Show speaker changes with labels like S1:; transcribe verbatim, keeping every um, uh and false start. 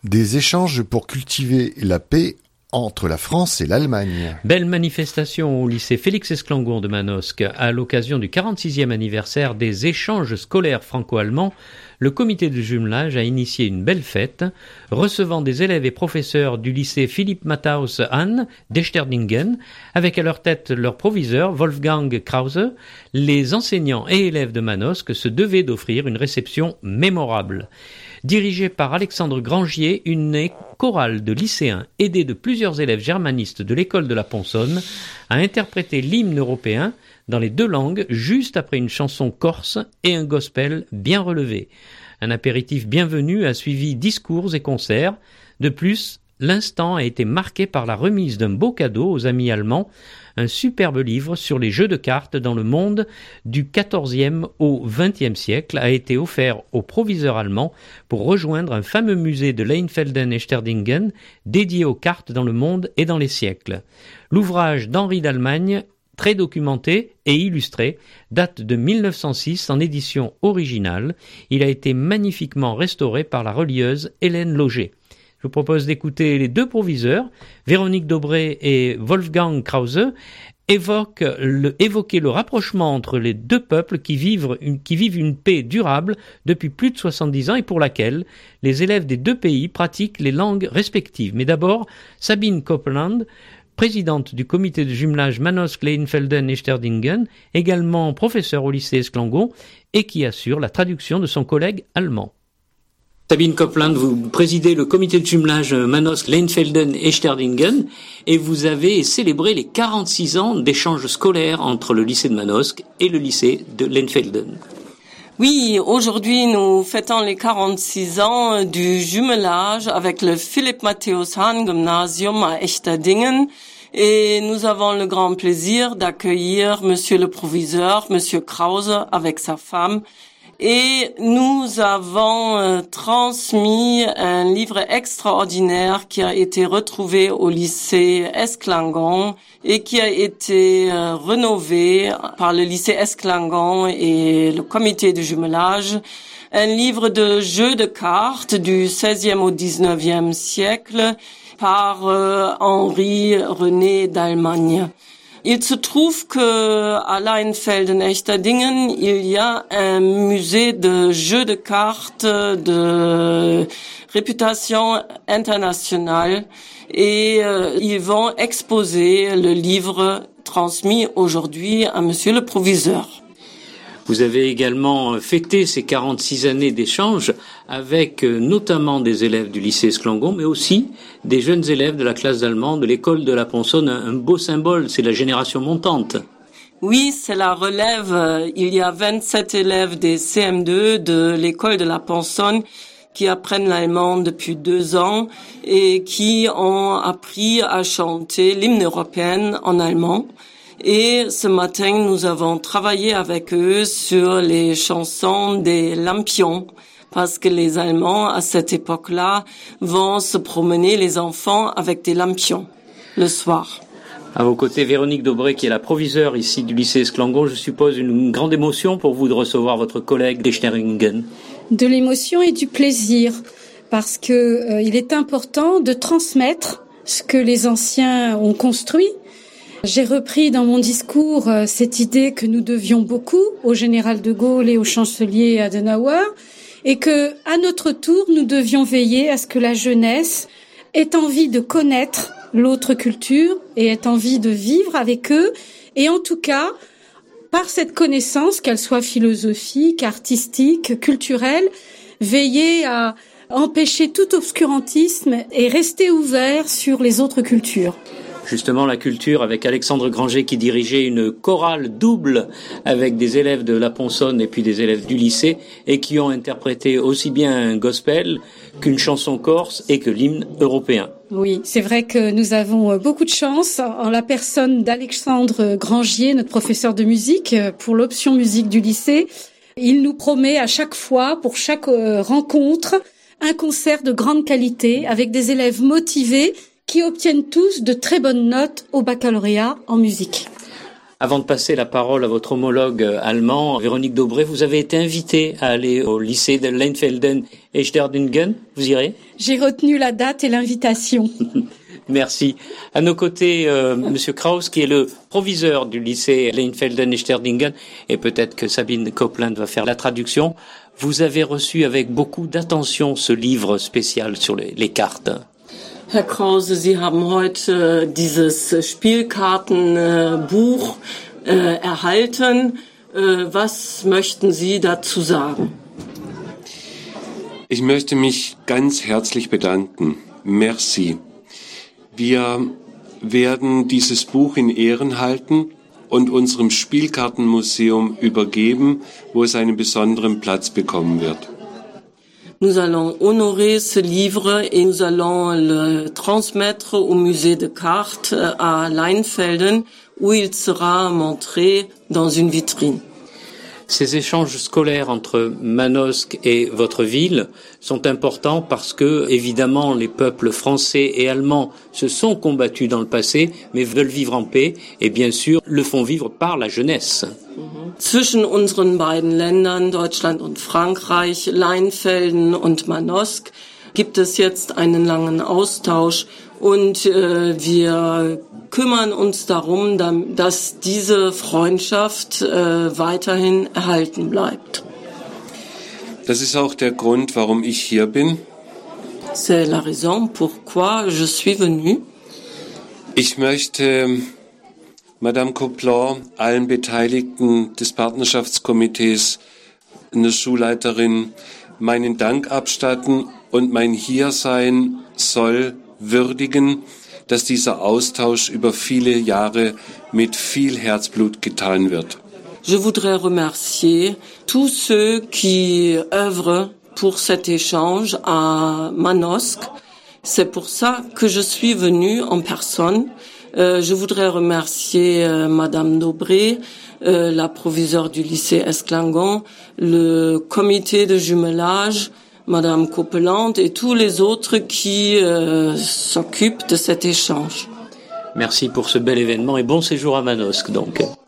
S1: Des échanges pour cultiver la paix entre la France et l'Allemagne.
S2: Belle manifestation au lycée Félix Esclangon de Manosque. À l'occasion du quarante-sixième anniversaire des échanges scolaires franco-allemands, le comité de jumelage a initié une belle fête, recevant des élèves et professeurs du lycée Philipp Matthaus Hahn d'Echterdingen, avec à leur tête leur proviseur Wolfgang Krause. Les enseignants et élèves de Manosque se devaient d'offrir une réception mémorable. Dirigée par Alexandre Grangier, une chorale de lycéens aidés de plusieurs élèves germanistes de l'école de la Ponsonne a interprété l'hymne européen dans les deux langues juste après une chanson corse et un gospel bien relevé. Un apéritif bienvenu a suivi discours et concerts. De plus, l'instant a été marqué par la remise d'un beau cadeau aux amis allemands, un superbe livre sur les jeux de cartes dans le monde du quatorzième au vingtième siècle a été offert aux proviseurs allemands pour rejoindre un fameux musée de Leinfelden-Echterdingen dédié aux cartes dans le monde et dans les siècles. L'ouvrage d'Henri d'Allemagne, très documenté et illustré, date de mille neuf cent six en édition originale. Il a été magnifiquement restauré par la relieuse Hélène Loger. Je vous propose d'écouter les deux proviseurs, Véronique Dobré et Wolfgang Krause, évoquent le, évoquer le rapprochement entre les deux peuples qui vivent, une, qui vivent une paix durable depuis plus de soixante-dix ans et pour laquelle les élèves des deux pays pratiquent les langues respectives. Mais d'abord, Sabine Copeland, présidente du comité de jumelage Manosque-Leinfelden-Echterdingen, également professeure au lycée Esclangon et qui assure la traduction de son collègue allemand. Sabine Copeland, vous présidez le comité de jumelage Manosque-Leinfelden-Echterdingen et vous avez célébré les quarante-six ans d'échanges scolaires entre le lycée de Manosque et le lycée de Leinfelden.
S3: Oui, aujourd'hui nous fêtons les quarante-six ans du jumelage avec le Philipp Matthaus Hahn Gymnasium à Echterdingen et nous avons le grand plaisir d'accueillir monsieur le proviseur, monsieur Krause avec sa femme. Et nous avons euh, transmis un livre extraordinaire qui a été retrouvé au lycée Esclangon et qui a été euh, rénové par le lycée Esclangon et le comité de jumelage. Un livre de jeux de cartes du seizième au dix-neuvième siècle par euh, Henri René d'Allemagne. Il se trouve que à Leinfelden-Echterdingen, il y a un musée de jeux de cartes de réputation internationale et euh, ils vont exposer le livre transmis aujourd'hui à monsieur le proviseur.
S2: Vous avez également fêté ces quarante-six années d'échanges avec notamment des élèves du lycée Esclangon, mais aussi des jeunes élèves de la classe d'allemand de l'école de la Ponsonne. Un beau symbole, c'est la génération montante.
S3: Oui, c'est la relève. Il y a vingt-sept élèves des C M deux de l'école de la Ponsonne qui apprennent l'allemand depuis deux ans et qui ont appris à chanter l'hymne européen en allemand. Et ce matin, nous avons travaillé avec eux sur les chansons des lampions, parce que les Allemands, à cette époque-là, vont se promener, les enfants, avec des lampions, le soir.
S2: À vos côtés, Véronique Dobré, qui est la proviseure ici du lycée Esclangon, je suppose une grande émotion pour vous de recevoir votre collègue d'Echterdingen.
S4: De l'émotion et du plaisir, parce que euh, il est important de transmettre ce que les anciens ont construit. J'ai repris dans mon discours euh, cette idée que nous devions beaucoup au général de Gaulle et au chancelier Adenauer et que, à notre tour, nous devions veiller à ce que la jeunesse ait envie de connaître l'autre culture et ait envie de vivre avec eux et en tout cas, par cette connaissance, qu'elle soit philosophique, artistique, culturelle, veiller à empêcher tout obscurantisme et rester ouvert sur les autres cultures.
S2: Justement, la culture avec Alexandre Granger qui dirigeait une chorale double avec des élèves de la Ponsonne et puis des élèves du lycée et qui ont interprété aussi bien un gospel qu'une chanson corse et que l'hymne européen.
S4: Oui, c'est vrai que nous avons beaucoup de chance en la personne d'Alexandre Grangier, notre professeur de musique pour l'option musique du lycée. Il nous promet à chaque fois, pour chaque rencontre, un concert de grande qualité avec des élèves motivés qui obtiennent tous de très bonnes notes au baccalauréat en musique.
S2: Avant de passer la parole à votre homologue allemand, Véronique Dobré, vous avez été invitée à aller au lycée de Leinfelden Echterdingen, vous irez?
S4: J'ai retenu la date et l'invitation.
S2: Merci. À nos côtés, euh, Monsieur Kraus, qui est le proviseur du lycée Leinfelden-Echterdingen, et peut-être que Sabine Copeland va faire la traduction. Vous avez reçu avec beaucoup d'attention ce livre spécial sur les, les cartes.
S3: Herr Krause, Sie haben heute dieses Spielkartenbuch äh, erhalten. Äh, was möchten Sie dazu sagen?
S5: Ich möchte mich ganz herzlich bedanken. Merci. Wir werden dieses Buch in Ehren halten und unserem Spielkartenmuseum übergeben, wo es einen besonderen Platz bekommen wird.
S3: Nous allons honorer ce livre et nous allons le transmettre au musée de cartes à Leinfelden, où il sera montré dans une vitrine.
S2: Ces échanges scolaires entre Manosque et votre ville sont importants parce que, évidemment, les peuples français et allemands se sont combattus dans le passé, mais veulent vivre en paix et, bien sûr, le font vivre par la jeunesse.
S3: Zwischen unseren beiden Ländern, Deutschland und Frankreich, Leinfelden und Manosque, gibt es jetzt einen langen Austausch und äh, wir kümmern uns darum, dass diese Freundschaft äh, weiterhin erhalten bleibt.
S5: Das ist auch der Grund, warum ich hier bin.
S3: C'est la raison pourquoi je suis venu.
S5: Ich möchte Madame Copeland, allen Beteiligten des Partnerschaftskomitees, eine Schulleiterin, meinen Dank abstatten und mein Hiersein soll würdigen, dass dieser Austausch über viele Jahre mit viel Herzblut getan wird.
S3: Je voudrais remercier tous ceux qui œuvrent pour cet échange à Manosque. C'est pour ça que je suis venue en personne. Euh, je voudrais remercier euh, Madame Dobré, euh, la proviseure du lycée Esclangon, le comité de jumelage, Madame Copeland et tous les autres qui euh, s'occupent de cet échange.
S2: Merci pour ce bel événement et bon séjour à Manosque, donc.